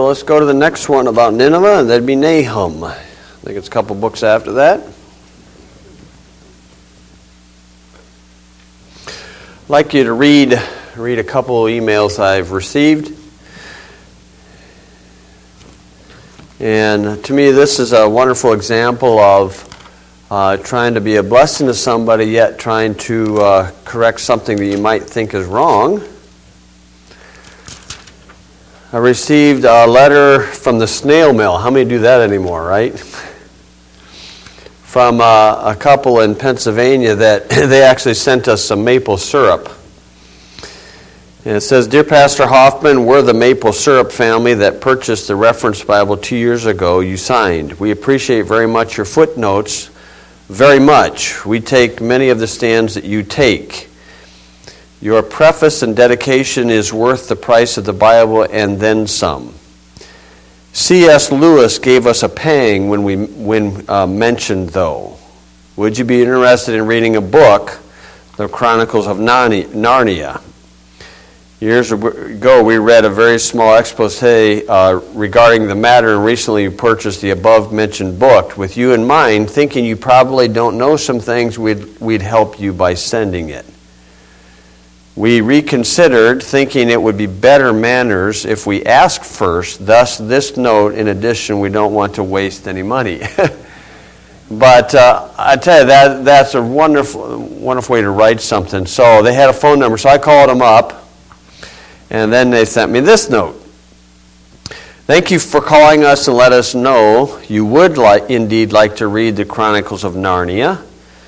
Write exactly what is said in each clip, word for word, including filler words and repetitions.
Well, let's go to the next one about Nineveh, and that'd be Nahum. I think it's a couple books after that. I'd like you to read, read a couple of emails I've received. And to me, this is a wonderful example of uh, trying to be a blessing to somebody, yet trying to uh, correct something that you might think is wrong. I received a letter from the snail mail. How many do that anymore, right? From uh, a couple in Pennsylvania that they actually sent us some maple syrup. And it says, "Dear Pastor Hoffman, we're the maple syrup family that purchased the Reference Bible two years ago you signed. We appreciate very much your footnotes, very much. We take many of the stands that you take. Your preface and dedication is worth the price of the Bible and then some. C S Lewis gave us a pang when we when uh, mentioned, though. Would you be interested in reading a book, The Chronicles of Narnia? Years ago, we read a very small expose uh, regarding the matter and recently purchased the above-mentioned book. With you in mind, thinking you probably don't know some things, we'd, we'd help you by sending it. We reconsidered, thinking it would be better manners if we asked first. Thus, this note, in addition, we don't want to waste any money." But uh, I tell you, that that's a wonderful, wonderful way to write something. So they had a phone number, so I called them up, and then they sent me this note. "Thank you for calling us and let us know you would like, indeed like to read the Chronicles of Narnia.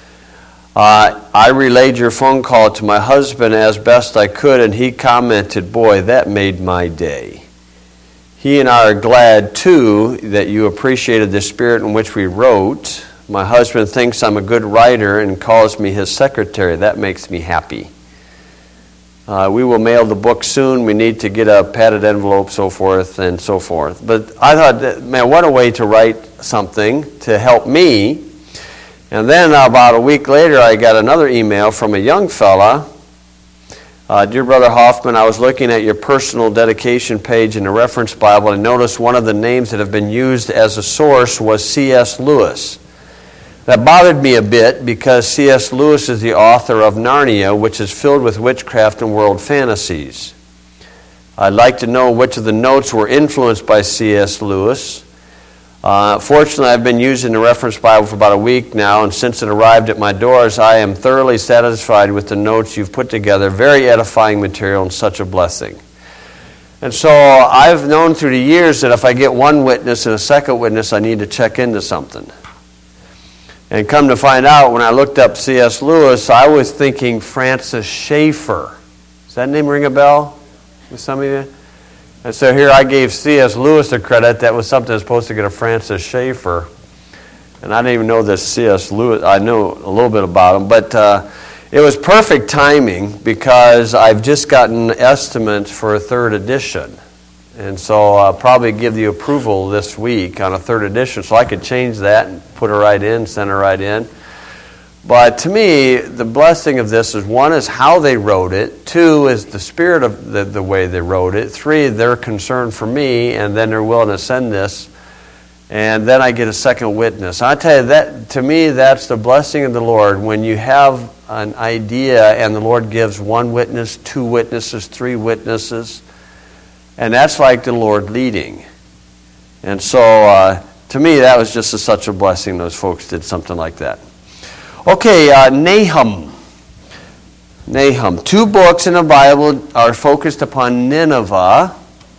Uh, I relayed your phone call to my husband as best I could, and he commented, 'Boy, that made my day.' He and I are glad, too, that you appreciated the spirit in which we wrote. My husband thinks I'm a good writer and calls me his secretary. That makes me happy. Uh, we will mail the book soon. We need to get a padded envelope, so forth and so forth." But I thought, that, man, what a way to write something to help me. And then about a week later, I got another email from a young fella. Uh, "Dear Brother Hoffman, I was looking at your personal dedication page in the Reference Bible and noticed one of the names that have been used as a source was C S Lewis. That bothered me a bit because C S Lewis is the author of Narnia, which is filled with witchcraft and world fantasies. I'd like to know which of the notes were influenced by C S Lewis. Uh, fortunately, I've been using the Reference Bible for about a week now, and since it arrived at my doors, I am thoroughly satisfied with the notes you've put together. Very edifying material and such a blessing." And so I've known through the years that if I get one witness and a second witness, I need to check into something. And come to find out, when I looked up C S Lewis, I was thinking Francis Schaeffer. Does that name ring a bell with some of you? And so here I gave C S Lewis the credit. That was something that was supposed to get a Francis Schaeffer. And I didn't even know this C S Lewis. I know a little bit about him. But uh, it was perfect timing because I've just gotten estimates for a third edition. And so I'll probably give the approval this week on a third edition. So I could change that and put it right in, send it right in. But to me, the blessing of this is, one is how they wrote it. Two is the spirit of the, the way they wrote it. Three, their concern for me, and then they're willing to send this. And then I get a second witness. I tell you, that to me, that's the blessing of the Lord. When you have an idea and the Lord gives one witness, two witnesses, three witnesses, and that's like the Lord leading. And so, uh, to me, that was just a, such a blessing those folks did something like that. Okay, uh, Nahum. Nahum. Two books in the Bible are focused upon Nineveh.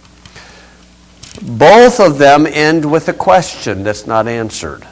Both of them end with a question that's not answered.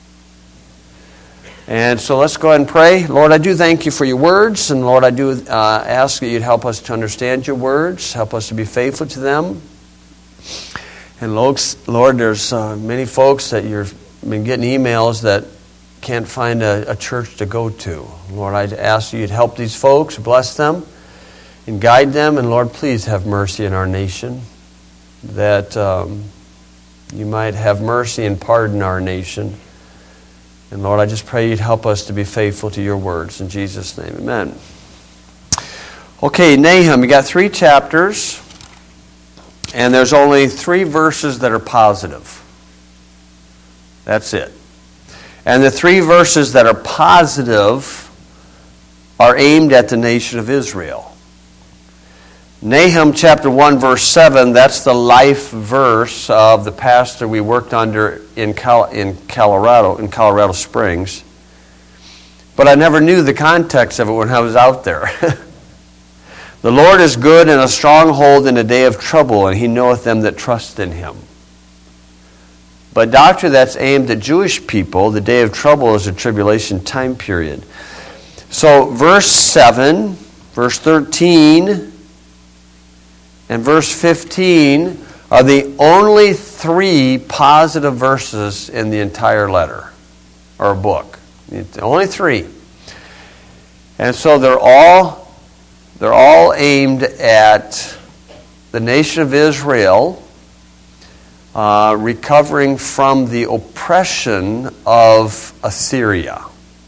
And so let's go ahead and pray. Lord, I do thank you for your words. And Lord, I do uh, ask that you'd help us to understand your words. Help us to be faithful to them. And Lord, there's uh, many folks that you've been getting emails that can't find a, a church to go to. Lord, I ask you'd help these folks, bless them, and guide them. And Lord, please have mercy in our nation, that um, you might have mercy and pardon our nation. And Lord, I just pray you'd help us to be faithful to your words. In Jesus' name, amen. Okay, Nahum, you got three chapters. And there's only three verses that are positive. That's it. And the three verses that are positive are aimed at the nation of Israel. Nahum chapter one, verse seven, that's the life verse of the pastor we worked under in Col- in Colorado, in Colorado Springs. But I never knew the context of it when I was out there. The Lord is good and a stronghold in a day of trouble, and he knoweth them that trust in him. But doctrine that's aimed at Jewish people, the day of trouble is a tribulation time period. So verse seven, verse thirteen, and verse fifteen are the only three positive verses in the entire letter or book. Only three. And so they're all they're all aimed at the nation of Israel uh, recovering from the oppression of Assyria.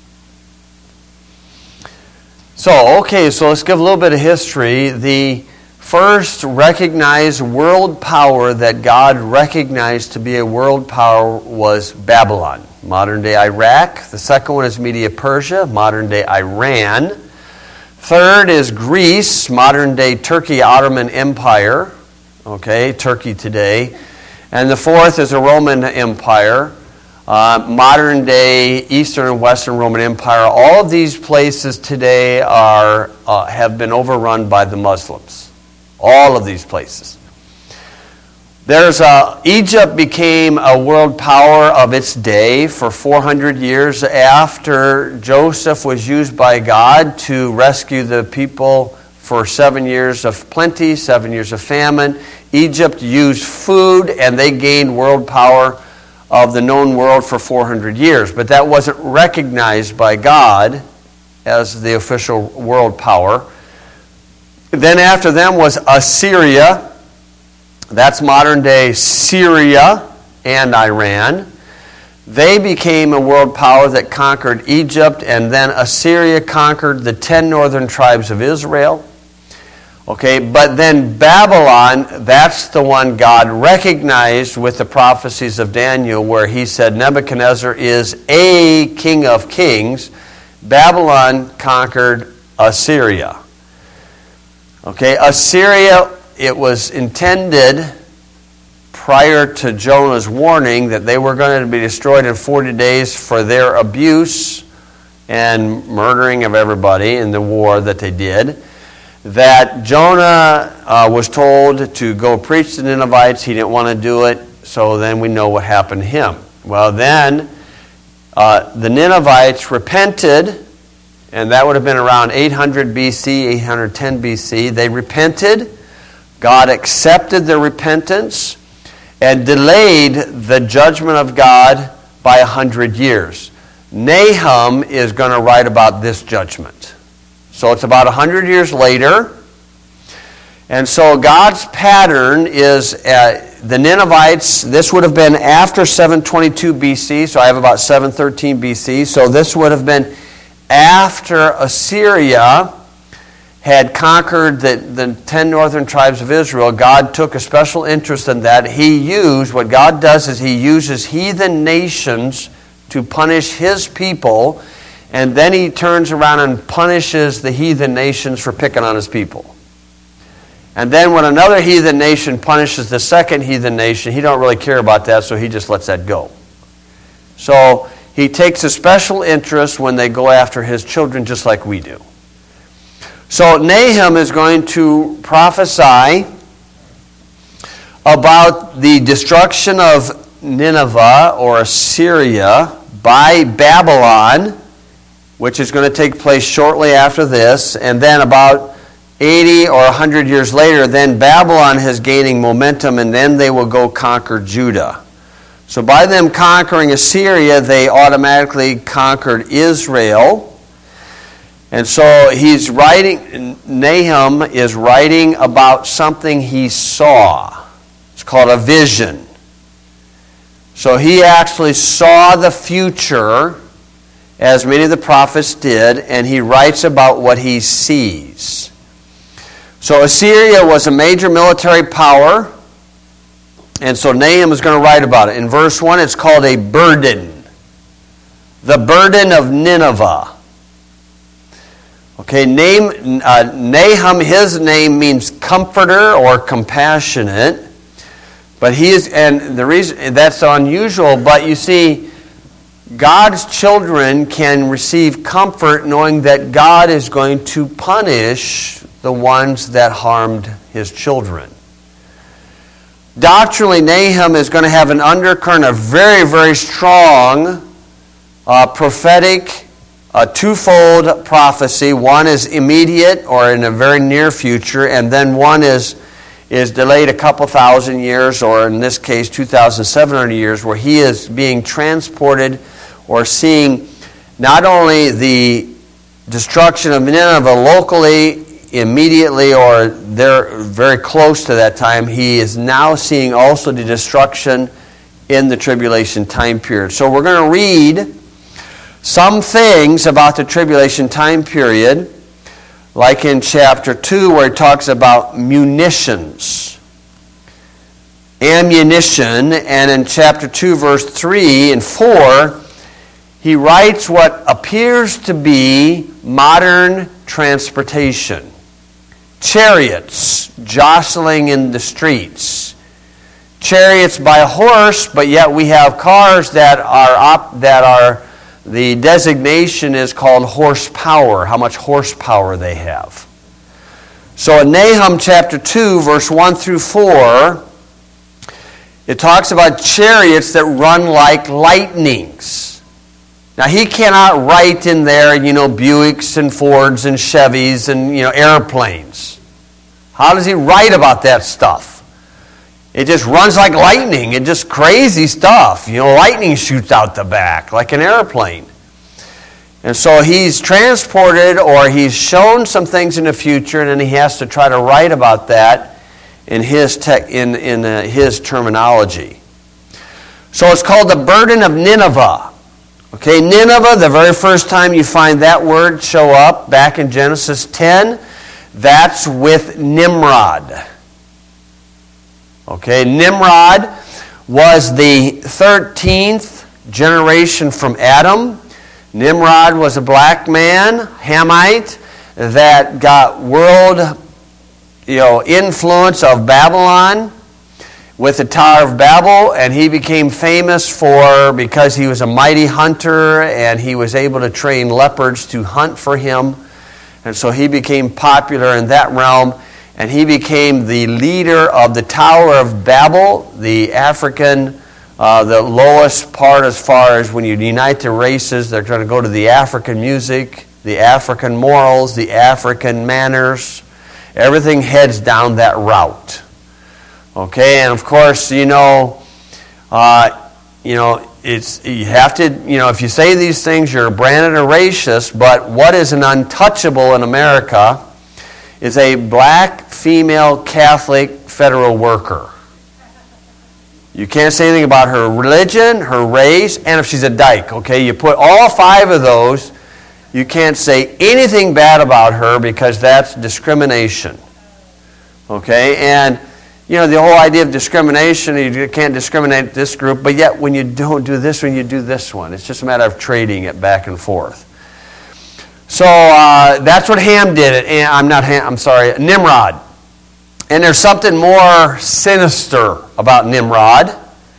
So, okay, so let's give a little bit of history. The first recognized world power that God recognized to be a world power was Babylon, modern-day Iraq. The second one is Media-Persia, modern-day Iran. Third is Greece, modern-day Turkey, Ottoman Empire, okay, Turkey today. And the fourth is the Roman Empire, uh, modern-day Eastern and Western Roman Empire. All of these places today are uh, have been overrun by the Muslims. All of these places. There's a, Egypt became a world power of its day for four hundred years after Joseph was used by God to rescue the people for seven years of plenty, seven years of famine. Egypt used food and they gained world power of the known world for four hundred years. But that wasn't recognized by God as the official world power. Then after them was Assyria. That's modern-day Syria and Iran. They became a world power that conquered Egypt, and then Assyria conquered the ten northern tribes of Israel. Okay, but then Babylon, that's the one God recognized with the prophecies of Daniel, where he said Nebuchadnezzar is a king of kings. Babylon conquered Assyria. Okay, Assyria, it was intended prior to Jonah's warning that they were going to be destroyed in forty days for their abuse and murdering of everybody in the war that they did. That Jonah uh, was told to go preach to the Ninevites. He didn't want to do it, so then we know what happened to him. Well, then uh, the Ninevites repented. And that would have been around eight hundred B C, eight hundred ten B C. They repented. God accepted their repentance and delayed the judgment of God by a hundred years. Nahum is going to write about this judgment. So it's about a hundred years later. And so God's pattern is uh, the Ninevites. This would have been after seven twenty-two B C. So I have about seven thirteen B C. So this would have been after Assyria had conquered the, the ten northern tribes of Israel. God took a special interest in that. He used, what God does is he uses heathen nations to punish his people, and then he turns around and punishes the heathen nations for picking on his people. And then when another heathen nation punishes the second heathen nation, he don't really care about that, so he just lets that go. So he takes a special interest when they go after his children just like we do. So Nahum is going to prophesy about the destruction of Nineveh or Assyria by Babylon, which is going to take place shortly after this. And then about eighty or one hundred years later, then Babylon is gaining momentum, and then they will go conquer Judah. So by them conquering Assyria, they automatically conquered Israel. And so he's writing, Nahum is writing about something he saw. It's called a vision. So he actually saw the future, as many of the prophets did, and he writes about what he sees. So Assyria was a major military power. And so Nahum is going to write about it. In verse one, it's called a burden. The burden of Nineveh. Okay, name, uh, Nahum, his name means comforter or compassionate. But he is, and the reason that's unusual, but you see, God's children can receive comfort knowing that God is going to punish the ones that harmed his children. Doctrinally, Nahum is going to have an undercurrent of very, very strong uh, prophetic, uh, twofold prophecy. One is immediate or in a very near future, and then one is, is delayed a couple thousand years, or in this case, two thousand seven hundred years, where he is being transported or seeing not only the destruction of Nineveh locally, immediately, or they're very close to that time, he is now seeing also the destruction in the tribulation time period. So we're going to read some things about the tribulation time period, like in chapter two, where it talks about munitions, ammunition, and in chapter two, verse three and four, he writes what appears to be modern transportation. Chariots jostling in the streets. Chariots by horse, but yet we have cars that are op- that are, the designation is called horsepower, how much horsepower they have. So in Nahum chapter two, verse one through four, it talks about chariots that run like lightnings. Now, he cannot write in there, you know, Buicks and Fords and Chevys and, you know, airplanes. How does he write about that stuff? It just runs like lightning. It just crazy stuff. You know, lightning shoots out the back like an airplane. And so he's transported, or he's shown some things in the future, and then he has to try to write about that in his te- in, in uh, his terminology. So it's called the burden of Nineveh. Okay, Nineveh, the very first time you find that word show up back in Genesis ten, that's with Nimrod. Okay, Nimrod was the thirteenth generation from Adam. Nimrod was a black man, Hamite, that got world, you know, influence of Babylon with the Tower of Babel, and he became famous for, because he was a mighty hunter and he was able to train leopards to hunt for him. And so he became popular in that realm, and he became the leader of the Tower of Babel, the African, uh, the lowest part as far as when you unite the races, they're trying to go to the African music, the African morals, the African manners. Everything heads down that route. Okay, and of course, you know, uh, you know, it's you have to, you know, if you say these things, you're branded a racist. But what is an untouchable in America is a black female Catholic federal worker. You can't say anything about her religion, her race, and if she's a dyke. Okay, you put all five of those, you can't say anything bad about her because that's discrimination. Okay, and you know, the whole idea of discrimination, you can't discriminate this group, but yet when you don't do this one, you do this one. It's just a matter of trading it back and forth. So uh, that's what Ham did. And I'm not Ham, I'm sorry, Nimrod. And there's something more sinister about Nimrod,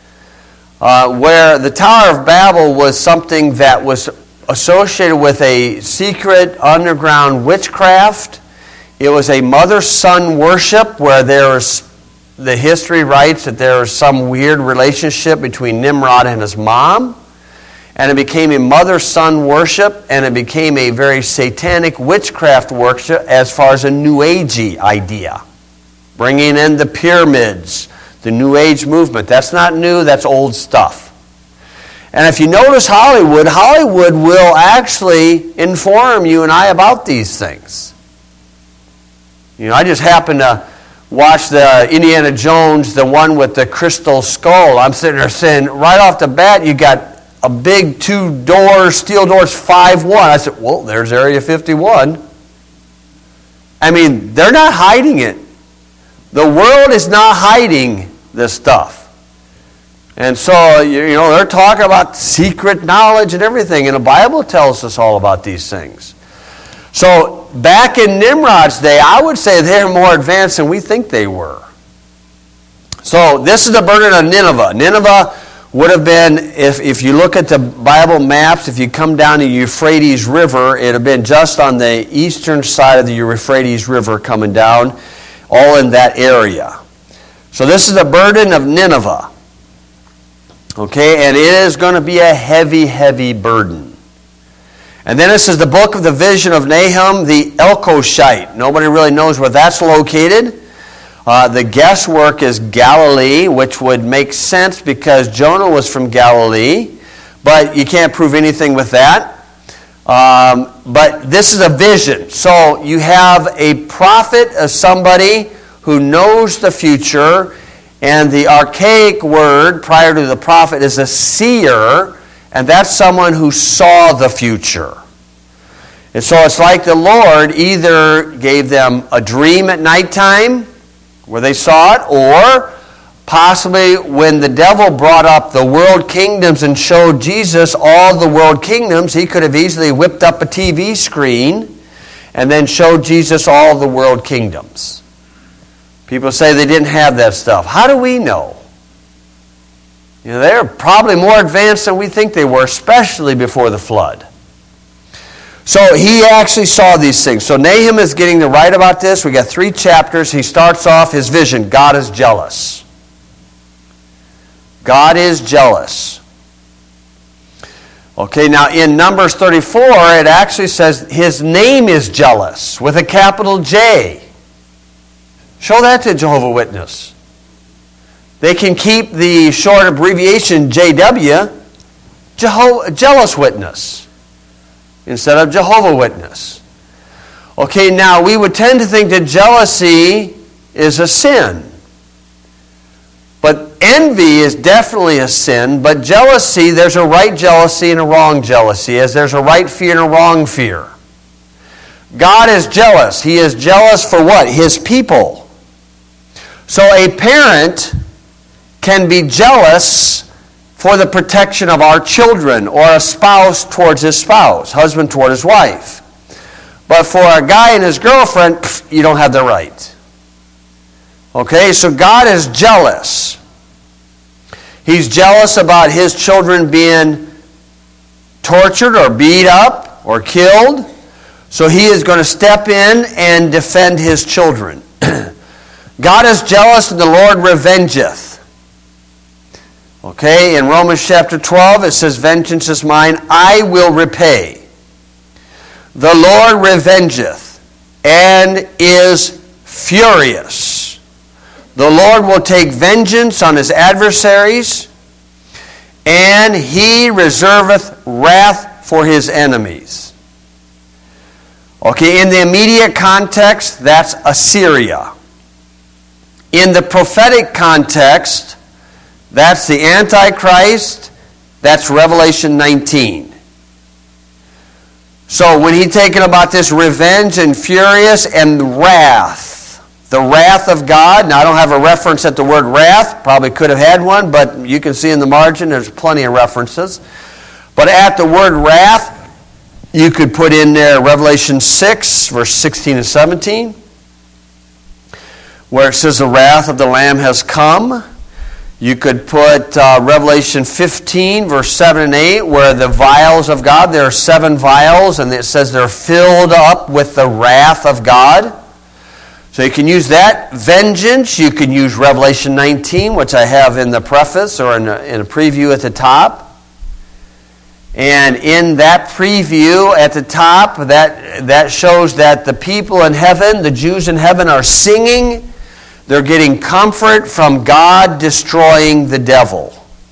uh, where the Tower of Babel was something that was associated with a secret underground witchcraft. It was a mother-son worship where there was, the history writes that there was some weird relationship between Nimrod and his mom. And it became a mother-son worship, and it became a very satanic witchcraft worship as far as a New Agey idea. Bringing in the pyramids, the New Age movement. That's not new, that's old stuff. And if you notice Hollywood, Hollywood will actually inform you and I about these things. You know, I just happened to watch the Indiana Jones, the one with the crystal skull. I'm sitting there saying, right off the bat, you got a big two doors, steel doors, five one. I said, well, there's Area fifty-one. I mean, they're not hiding it. The world is not hiding this stuff. And so, you know, they're talking about secret knowledge and everything, and the Bible tells us all about these things. So, back in Nimrod's day, I would say they're more advanced than we think they were. So, this is the burden of Nineveh. Nineveh would have been, if, if you look at the Bible maps, if you come down the Euphrates River, it would have been just on the eastern side of the Euphrates River coming down, all in that area. So, this is the burden of Nineveh. Okay, and it is going to be a heavy, heavy burden. And then this is the book of the vision of Nahum the Elkoshite. Nobody really knows where that's located. Uh, the guesswork is Galilee, which would make sense because Jonah was from Galilee, but you can't prove anything with that. Um, but this is a vision. So you have a prophet as somebody who knows the future. And the archaic word prior to the prophet is a seer, and that's someone who saw the future. And so it's like the Lord either gave them a dream at nighttime where they saw it, or possibly when the devil brought up the world kingdoms and showed Jesus all the world kingdoms, he could have easily whipped up a T V screen and then showed Jesus all the world kingdoms. People say they didn't have that stuff. How do we know? You know, they're probably more advanced than we think they were, especially before the flood. So he actually saw these things. So Nahum is getting to write about this. We got three chapters. He starts off his vision. God is jealous. God is jealous. Okay, now in Numbers thirty-four, it actually says his name is jealous with a capital J. Show that to Jehovah's Witness. They can keep the short abbreviation J W, Jeho- Jealous Witness, instead of Jehovah's Witness. Okay, now we would tend to think that jealousy is a sin. But envy is definitely a sin, but jealousy, there's a right jealousy and a wrong jealousy, as there's a right fear and a wrong fear. God is jealous. He is jealous for what? His people. So a parent can be jealous for the protection of our children, or a spouse towards his spouse, husband toward his wife. But for a guy and his girlfriend, pff, you don't have the right. Okay, so God is jealous. He's jealous about his children being tortured or beat up or killed. So he is going to step in and defend his children. God is jealous and the Lord revengeth. Okay, in Romans chapter twelve it says, vengeance is mine, I will repay. The Lord revengeth and is furious. The Lord will take vengeance on his adversaries, and he reserveth wrath for his enemies. Okay, in the immediate context, that's Assyria. In the prophetic context, that's the Antichrist, that's Revelation nineteen. So when he's talking about this revenge and furious and wrath, the wrath of God, now I don't have a reference at the word wrath, probably could have had one, but you can see in the margin there's plenty of references. But at the word wrath, you could put in there Revelation six, verse sixteen and seventeen, where it says the wrath of the Lamb has come. You could put uh, Revelation fifteen, verse seven and eight, where the vials of God, there are seven vials, and it says they're filled up with the wrath of God. So you can use that vengeance. You can use Revelation nineteen, which I have in the preface or in a, in a preview at the top. And in that preview at the top, that, that shows that the people in heaven, the Jews in heaven, are singing. They're getting comfort from God destroying the devil.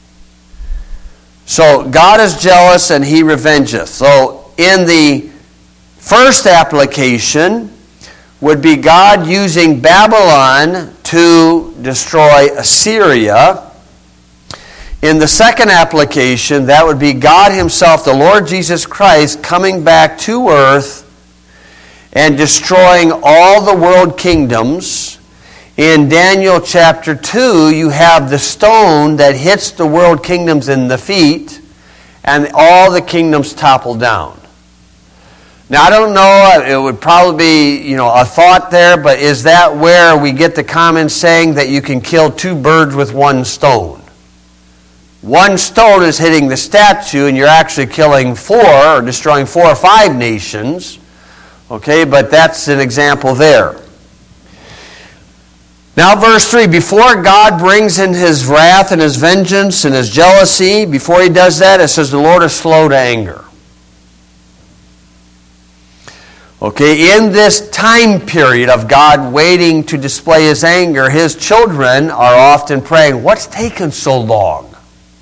So God is jealous and he revengeth. So in the first application would be God using Babylon to destroy Assyria. In the second application, that would be God himself, the Lord Jesus Christ, coming back to earth and destroying all the world kingdoms In Daniel chapter two, you have the stone that hits the world kingdoms in the feet, and all the kingdoms topple down. Now, I don't know, it would probably be, you know, a thought there, but is that where we get the common saying that you can kill two birds with one stone? One stone is hitting the statue, and you're actually killing four, or destroying four or five nations. Okay, but that's an example there. Now verse three, before God brings in His wrath and His vengeance and His jealousy, before He does that, it says the Lord is slow to anger. Okay, in this time period of God waiting to display His anger, His children are often praying, what's taken so long?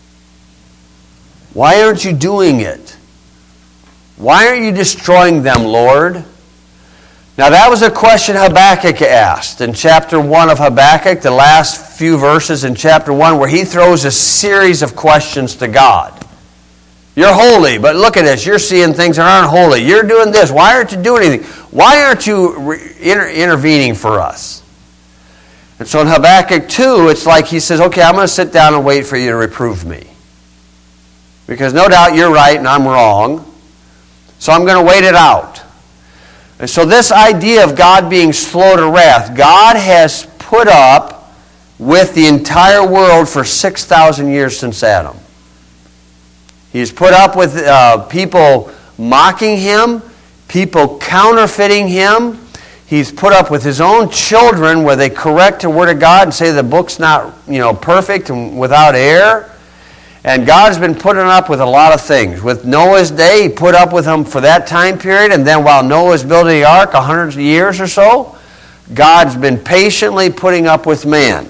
Why aren't you doing it? Why aren't you destroying them, Lord? Now that was a question Habakkuk asked in chapter one of Habakkuk, the last few verses in chapter one, where he throws a series of questions to God. You're holy, but look at this. You're seeing things that aren't holy. You're doing this. Why aren't you doing anything? Why aren't you re- inter- intervening for us? And so in Habakkuk two, it's like he says, okay, I'm going to sit down and wait for you to reprove me. Because no doubt you're right and I'm wrong. So I'm going to wait it out. And so this idea of God being slow to wrath, God has put up with the entire world for six thousand years since Adam. He's put up with uh, people mocking Him, people counterfeiting Him. He's put up with His own children where they correct the Word of God and say the book's not, you know, perfect and without error. And God's been putting up with a lot of things. With Noah's day, He put up with them for that time period. And then while Noah's building the ark, a hundred years or so, God's been patiently putting up with man.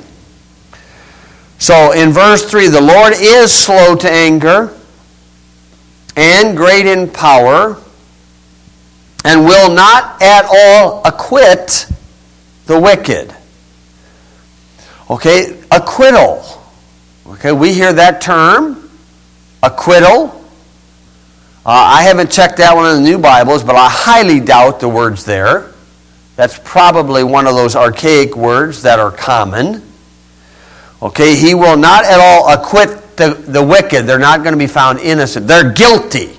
So in verse three, the Lord is slow to anger and great in power, and will not at all acquit the wicked. Okay, acquittal. Okay, we hear that term, acquittal. Uh, I haven't checked that one in the New Bibles, but I highly doubt the word's there. That's probably one of those archaic words that are common. Okay, He will not at all acquit the, the wicked. They're not going to be found innocent. They're guilty.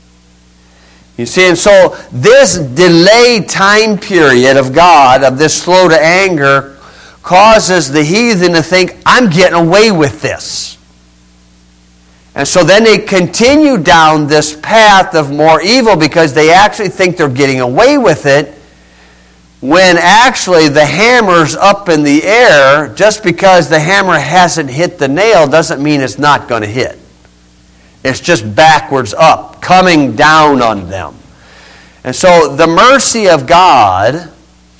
You see, and so this delayed time period of God, of this slow to anger, causes the heathen to think, I'm getting away with this. And so then they continue down this path of more evil because they actually think they're getting away with it, when actually the hammer's up in the air. Just because the hammer hasn't hit the nail doesn't mean it's not going to hit. It's just backwards up, coming down on them. And so the mercy of God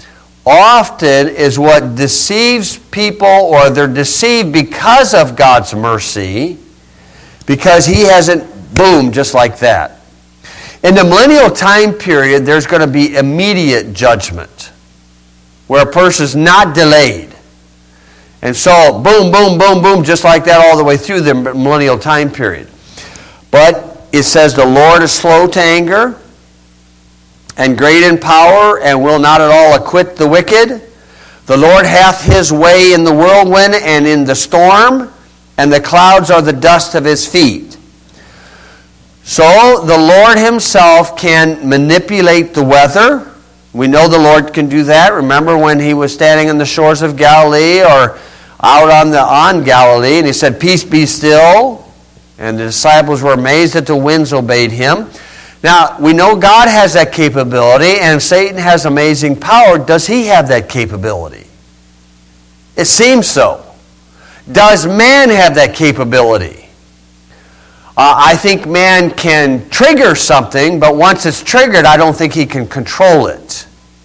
often is what deceives people, or they're deceived because of God's mercy, because He hasn't, boom, just like that. In the millennial time period, there's going to be immediate judgment, where a person's not delayed. And so, boom, boom, boom, boom, just like that all the way through the millennial time period. But it says the Lord is slow to anger, and great in power, and will not at all acquit the wicked. The Lord hath His way in the whirlwind and in the storm, and the clouds are the dust of His feet. So the Lord Himself can manipulate the weather. We know the Lord can do that. Remember when He was standing on the shores of Galilee, or out on the on Galilee, and He said, "Peace, be still." And the disciples were amazed that the winds obeyed Him. Now, we know God has that capability, and Satan has amazing power. Does he have that capability? It seems so. Does man have that capability? Uh, I think man can trigger something, but once it's triggered, I don't think he can control it.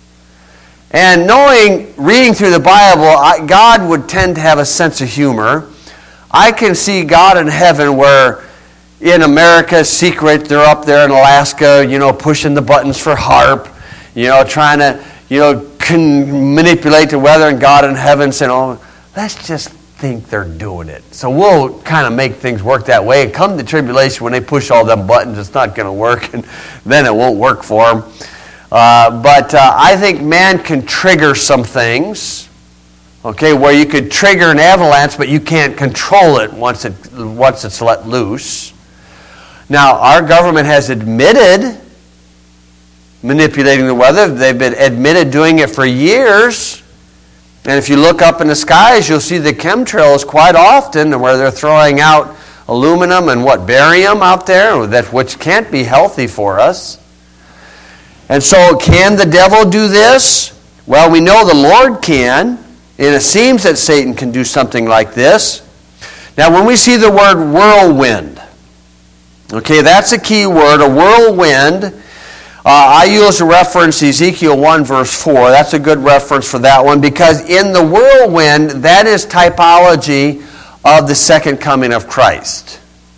And knowing, reading through the Bible, I, God would tend to have a sense of humor. I can see God in heaven where in America's secret, they're up there in Alaska, you know, pushing the buttons for HAARP, you know, trying to, you know, can manipulate the weather, and God in heaven saying, oh, let's just think they're doing it. So we'll kind of make things work that way. And come the tribulation, when they push all them buttons, it's not going to work, and then it won't work for them. Uh, but uh, I think man can trigger some things. Okay, where you could trigger an avalanche, but you can't control it once it once it's let loose. Now, our government has admitted manipulating the weather. They've been admitted doing it for years. And if you look up in the skies, you'll see the chemtrails quite often where they're throwing out aluminum and what, barium out there, that which can't be healthy for us. And so can the devil do this? Well, we know the Lord can, and it seems that Satan can do something like this. Now, when we see the word whirlwind, okay, that's a key word, a whirlwind. Uh, I use a reference, Ezekiel one, verse four. That's a good reference for that one because in the whirlwind, that is typology of the second coming of Christ.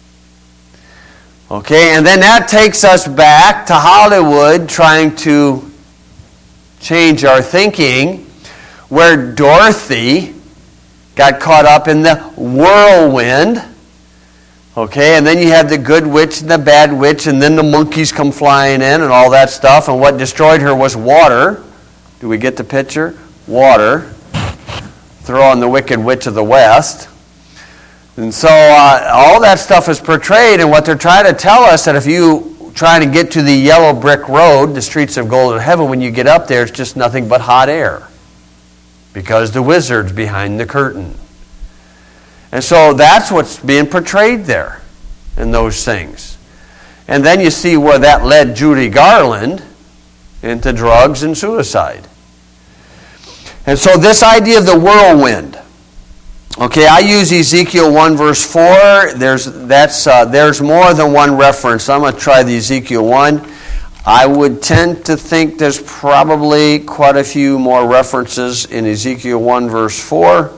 Okay, and then that takes us back to Hollywood trying to change our thinking, where Dorothy got caught up in the whirlwind. Okay, and then you have the good witch and the bad witch, and then the monkeys come flying in and all that stuff, and what destroyed her was water. Do we get the picture? Water. Throw on the wicked witch of the West. And so uh, all that stuff is portrayed, and what they're trying to tell us, that if you try to get to the yellow brick road, the streets of golden heaven, when you get up there, it's just nothing but hot air. Because the wizard's behind the curtain. And so that's what's being portrayed there in those things. And then you see where that led Judy Garland into drugs and suicide. And so this idea of the whirlwind. Okay, I use Ezekiel one verse four. There's, that's, uh, there's more than one reference. I'm going to try the Ezekiel one. I would tend to think there's probably quite a few more references in Ezekiel one verse four.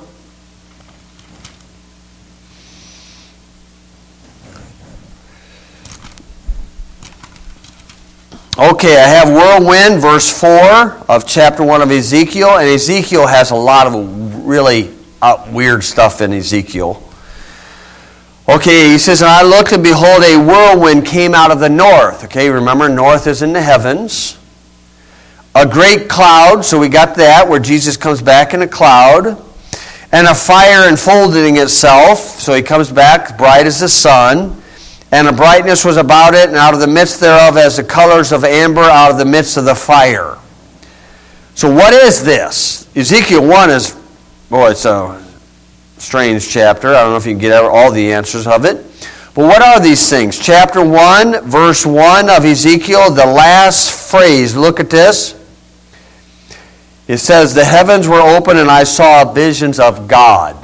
Okay, I have whirlwind, verse four of chapter one of Ezekiel, and Ezekiel has a lot of really uh, weird stuff in Ezekiel. Okay, he says, and I looked, and behold, a whirlwind came out of the north. Okay, remember, north is in the heavens. A great cloud, so we got that, where Jesus comes back in a cloud. And a fire enfolding itself, so he comes back bright as the sun. And a brightness was about it, and out of the midst thereof as the colors of amber out of the midst of the fire. So what is this? Ezekiel one is, boy, it's a strange chapter. I don't know if you can get all the answers of it. But what are these things? Chapter one, verse one of Ezekiel, the last phrase. Look at this. It says, the heavens were open, and I saw visions of God.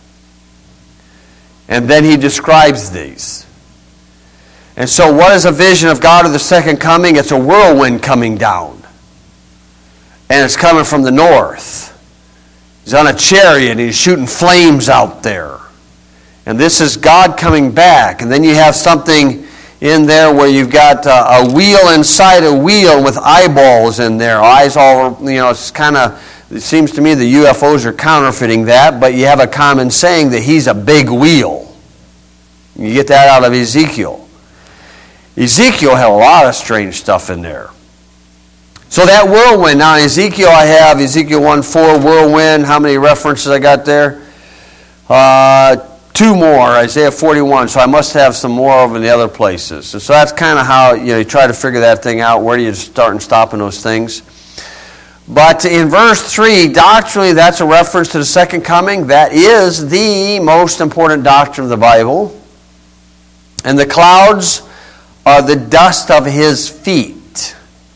And then he describes these. And so what is a vision of God of the second coming? It's a whirlwind coming down. And it's coming from the north. He's on a chariot and he's shooting flames out there. And this is God coming back. And then you have something in there where you've got a, a wheel inside a wheel with eyeballs in there. Eyes all, you know, it's kind of, it seems to me the U F Os are counterfeiting that, but you have a common saying that he's a big wheel. You get that out of Ezekiel. Ezekiel had a lot of strange stuff in there. So that whirlwind, now in Ezekiel I have Ezekiel one four, whirlwind. How many references I got there? Uh, two more, Isaiah forty-one. So I must have some more over in the other places. And so that's kind of how, you know, you try to figure that thing out. Where do you start and stop in those things? But in verse three, doctrinally that's a reference to the second coming. That is the most important doctrine of the Bible. And the clouds are the dust of his feet.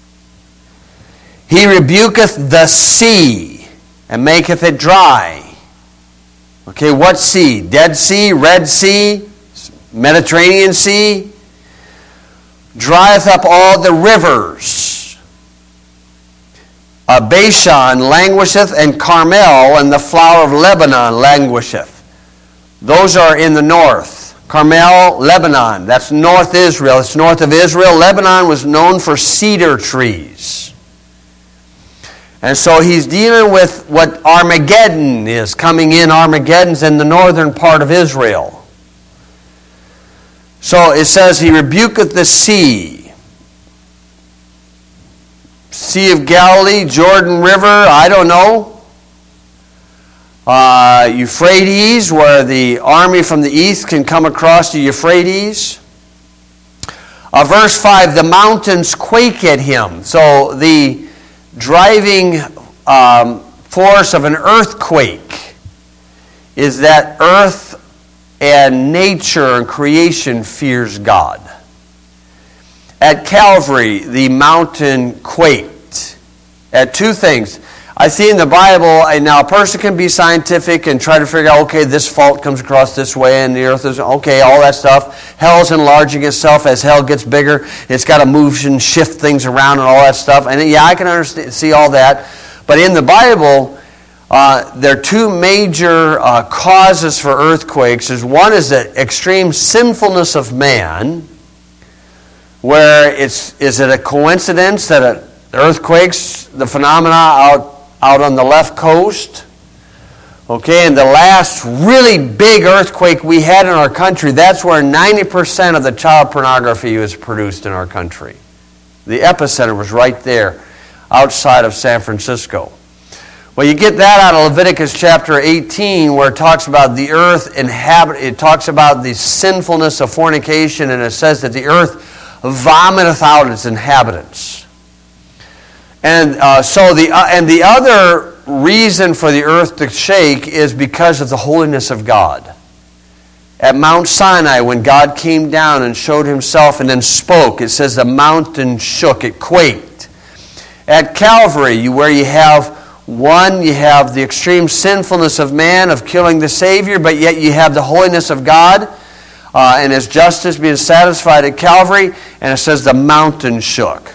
He rebuketh the sea and maketh it dry. Okay, what sea? Dead Sea, Red Sea, Mediterranean Sea. Drieth up all the rivers. Uh, Bashan languisheth, and Carmel and the flower of Lebanon languisheth. Those are in the north. Carmel, Lebanon. That's North Israel. It's north of Israel. Lebanon was known for cedar trees. And so he's dealing with what Armageddon is coming in. Armageddon's in the northern part of Israel. So it says, he rebuketh the sea. Sea of Galilee, Jordan River, I don't know. Uh, Euphrates, where the army from the east can come across the Euphrates. Uh, verse five, the mountains quake at him. So the driving um, force of an earthquake is that earth and nature and creation fears God. At Calvary, the mountain quaked at two things. I see in the Bible, and now a person can be scientific and try to figure out, okay, this fault comes across this way and the earth is, okay, all that stuff. Hell's enlarging itself as hell gets bigger. It's got to move and shift things around and all that stuff. And yeah, I can understand, see all that. But in the Bible, uh, there are two major uh, causes for earthquakes. There's one is the extreme sinfulness of man, where it's, is it a coincidence that a, earthquakes, the phenomena out out on the left coast. Okay, and the last really big earthquake we had in our country, that's where ninety percent of the child pornography was produced in our country. The epicenter was right there, outside of San Francisco. Well, you get that out of Leviticus chapter eighteen, where it talks about the earth inhabit. It talks about the sinfulness of fornication, and it says that the earth vomiteth out its inhabitants. And uh, so the uh, and the other reason for the earth to shake is because of the holiness of God. At Mount Sinai, when God came down and showed himself and then spoke, it says the mountain shook, it quaked. At Calvary, where you have one, you have the extreme sinfulness of man, of killing the Savior, but yet you have the holiness of God uh, and his justice being satisfied at Calvary, and it says the mountain shook.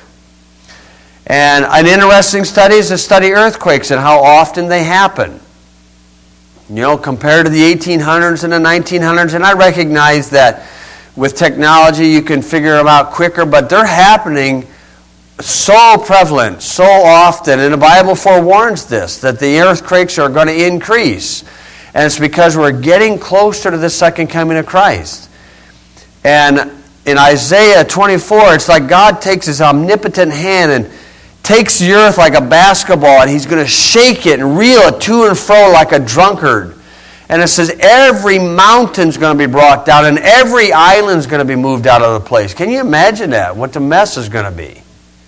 And an interesting study is to study earthquakes and how often they happen. You know, compared to the eighteen hundreds and the nineteen hundreds, and I recognize that with technology you can figure them out quicker, but they're happening so prevalent, so often, and the Bible forewarns this, that the earthquakes are going to increase. And it's because we're getting closer to the second coming of Christ. And in Isaiah twenty-four, it's like God takes his omnipotent hand and takes the earth like a basketball, and he's going to shake it and reel it to and fro like a drunkard. And it says every mountain's going to be brought down and every island's going to be moved out of the place. Can you imagine that? What the mess is going to be.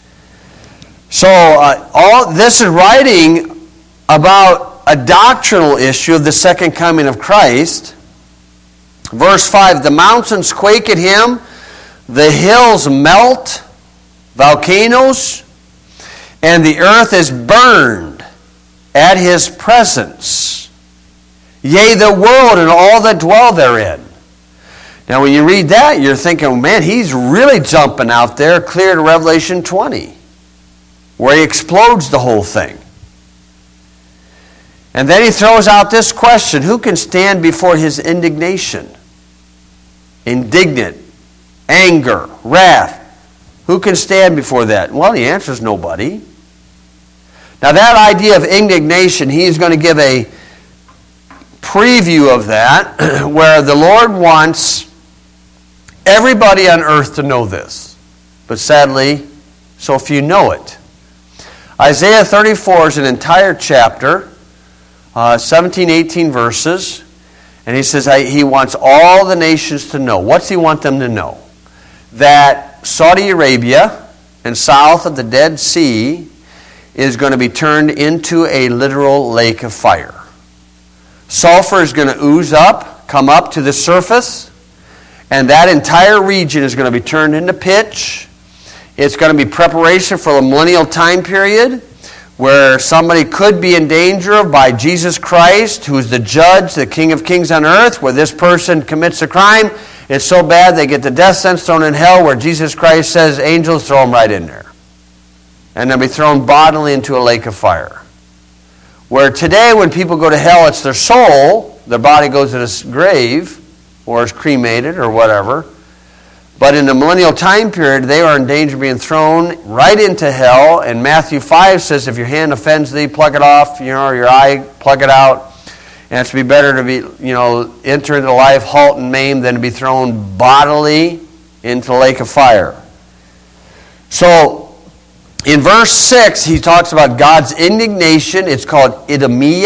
So uh, all this is writing about a doctrinal issue of the second coming of Christ. Verse five, the mountains quake at him, the hills melt, volcanoes, and the earth is burned at his presence. Yea, the world and all that dwell therein. Now when you read that, you're thinking, man, he's really jumping out there clear to Revelation twenty, where he explodes the whole thing. And then he throws out this question, who can stand before his indignation? Indignant, anger, wrath. Who can stand before that? Well, the answer is nobody. Now that idea of indignation, he's going to give a preview of that, where the Lord wants everybody on earth to know this. But sadly, so few know it. Isaiah thirty-four is an entire chapter, uh, seventeen, eighteen verses, and he says he wants all the nations to know. What's he want them to know? That Saudi Arabia and south of the Dead Sea is going to be turned into a literal lake of fire. Sulfur is going to ooze up, come up to the surface, and that entire region is going to be turned into pitch. It's going to be preparation for the millennial time period, where somebody could be in danger of by Jesus Christ, who is the judge, the King of Kings on earth, where this person commits a crime. It's so bad they get the death sentence thrown in hell, where Jesus Christ says angels throw them right in there. And they'll be thrown bodily into a lake of fire. Where today when people go to hell, it's their soul, their body goes to this grave, or is cremated, or whatever. But in the millennial time period, they are in danger of being thrown right into hell. And Matthew five says, if your hand offends thee, pluck it off, you know, or your eye, pluck it out. And it's to be better to be, you know, enter into life halt and maimed than to be thrown bodily into the lake of fire. So, in verse six, he talks about God's indignation. It's called Idumea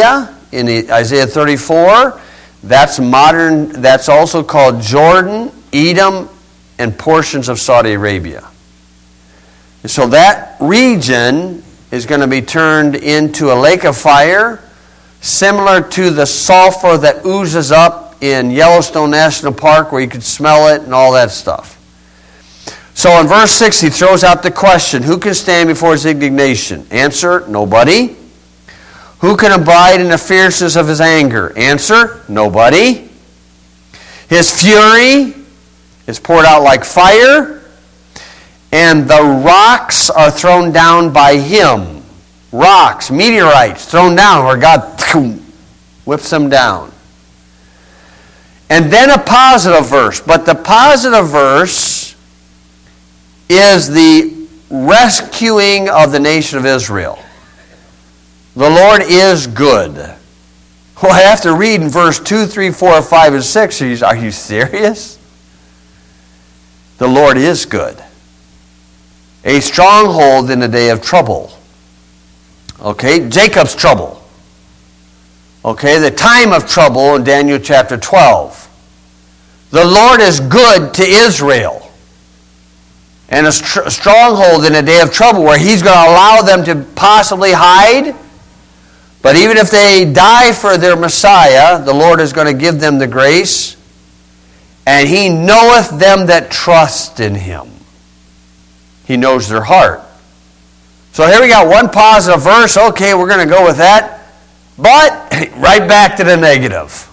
in Isaiah thirty-four. That's modern, that's also called Jordan, Edom, and portions of Saudi Arabia. And so that region is going to be turned into a lake of fire, similar to the sulfur that oozes up in Yellowstone National Park where you can smell it and all that stuff. So in verse six, he throws out the question, who can stand before his indignation? Answer, nobody. Who can abide in the fierceness of his anger? Answer, nobody. His fury is poured out like fire, and the rocks are thrown down by him. Rocks, meteorites thrown down where God whips them down. And then a positive verse. But the positive verse is the rescuing of the nation of Israel. The Lord is good. Well, I have to read in verse two, three, four, five, and six. Are you, are you serious? The Lord is good. A stronghold in the day of trouble. Okay, Jacob's trouble. Okay, the time of trouble in Daniel chapter twelve. The Lord is good to Israel. And a str- stronghold in a day of trouble where he's going to allow them to possibly hide. But even if they die for their Messiah, the Lord is going to give them the grace. And he knoweth them that trust in him. He knows their heart. So here we got one positive verse. Okay, we're going to go with that. But, right back to the negative.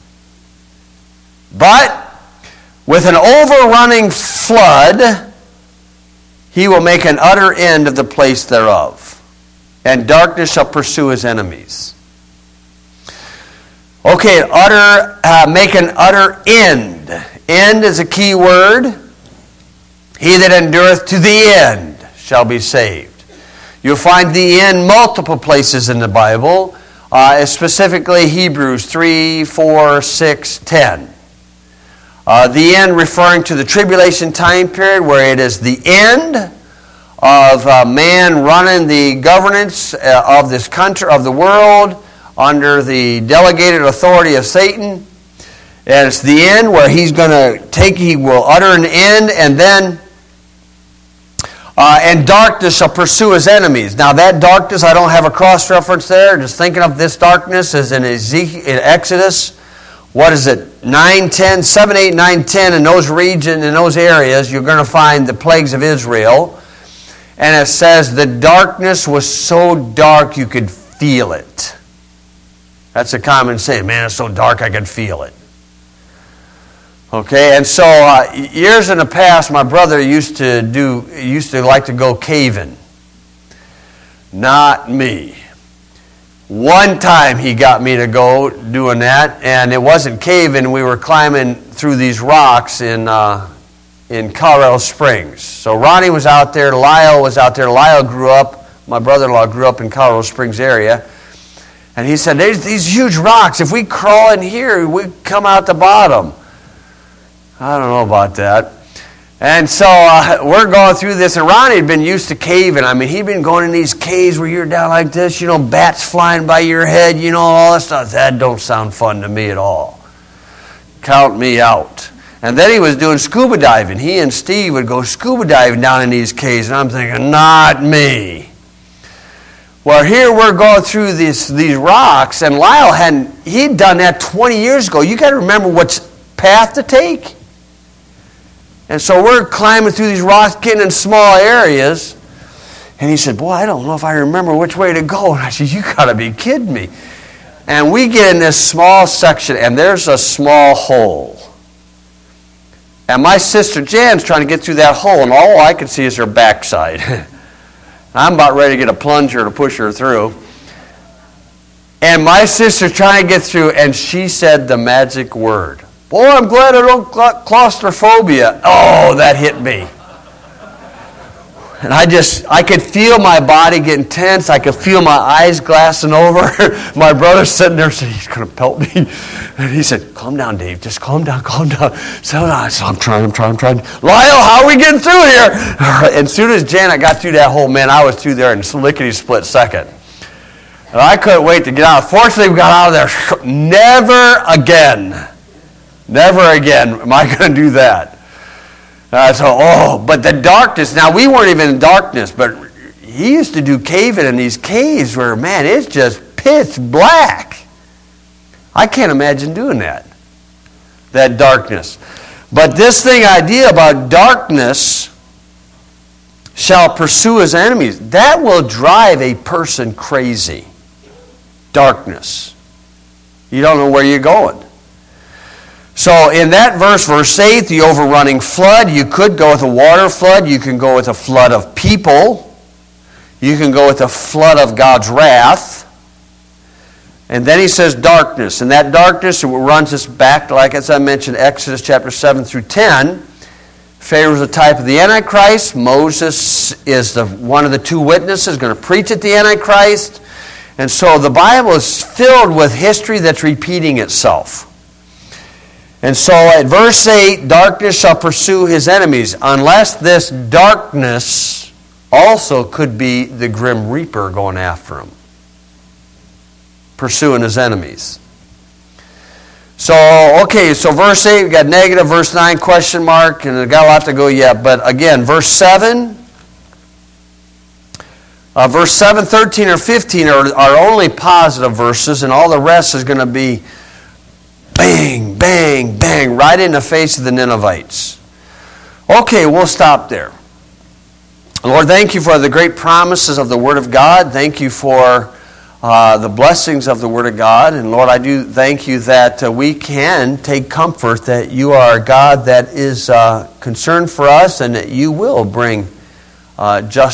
But, with an overrunning flood, he will make an utter end of the place thereof, and darkness shall pursue his enemies. Okay, utter, uh, make an utter end. End is a key word. He that endureth to the end shall be saved. You'll find the end multiple places in the Bible, uh, specifically Hebrews three, four, six, ten. Uh, the end referring to the tribulation time period where it is the end of uh, man running the governance uh, of this country, of the world, under the delegated authority of Satan. And it's the end where he's going to take, he will utter an end, and then, uh, and darkness shall pursue his enemies. Now that darkness, I don't have a cross-reference there, just thinking of this darkness as in Ezekiel, in Exodus. What is it? nine, ten, seven, eight, nine, ten, in those regions, in those areas, you're going to find the plagues of Israel. And it says, the darkness was so dark you could feel it. That's a common saying, man, it's so dark I could feel it. Okay, and so uh, years in the past, my brother used to do, used to like to go caving. Not me. One time he got me to go doing that, and it wasn't caving. We were climbing through these rocks in uh, in Colorado Springs. So Ronnie was out there, Lyle was out there. Lyle grew up, my brother-in-law grew up in Colorado Springs area. And he said, there's these huge rocks. If we crawl in here, we come out the bottom. I don't know about that. And so uh, we're going through this, and Ronnie had been used to caving. I mean, he'd been going in these caves where you're down like this, you know, bats flying by your head, you know, all that stuff. That don't sound fun to me at all. Count me out. And then he was doing scuba diving. He and Steve would go scuba diving down in these caves, and I'm thinking, not me. Well, here we're going through these, these rocks, and Lyle hadn't, he'd done that twenty years ago. You got to remember what path to take. And so we're climbing through these rocks, getting in small areas. And he said, boy, I don't know if I remember which way to go. And I said, you got to be kidding me. And we get in this small section, and there's a small hole. And my sister Jan's trying to get through that hole, and all I can see is her backside. I'm about ready to get a plunger to push her through. And my sister's trying to get through, and she said the magic word. Boy, I'm glad I don't got claustrophobia. Oh, that hit me. And I just, I could feel my body getting tense. I could feel my eyes glassing over. My brother's sitting there saying, he's going to pelt me. And he said, calm down, Dave. Just calm down, calm down. So I said, I'm trying, I'm trying, I'm trying. Lyle, how are we getting through here? And as soon as Janet got through that hole, man, I was through there in a lickety-split second. And I couldn't wait to get out. Fortunately, we got out of there. Never again. Never again am I going to do that. Uh, so, oh, but the darkness. Now, we weren't even in darkness, but he used to do caving in these caves where, man, it's just pitch black. I can't imagine doing that. That darkness. But this thing idea about darkness shall pursue his enemies, that will drive a person crazy. Darkness. You don't know where you're going. So in that verse, verse eight, the overrunning flood, you could go with a water flood. You can go with a flood of people. You can go with a flood of God's wrath. And then he says darkness. And that darkness runs us back, like as I mentioned, Exodus chapter seven through ten. Pharaoh is a type of the Antichrist. Moses is the one of the two witnesses going to preach at the Antichrist. And so the Bible is filled with history that's repeating itself. And so at verse eight, darkness shall pursue his enemies, unless this darkness also could be the grim reaper going after him, pursuing his enemies. So, okay, so verse eight, we got negative, verse nine, question mark, and we've got a lot to go yet. But again, verse seven, uh, verse seven, thirteen, or fifteen are, are only positive verses, and all the rest is going to be bang, bang, bang, right in the face of the Ninevites. Okay, we'll stop there. Lord, thank you for the great promises of the Word of God. Thank you for Uh, the blessings of the Word of God. And Lord, I do thank you that uh, we can take comfort that you are a God that is uh, concerned for us and that you will bring uh, justice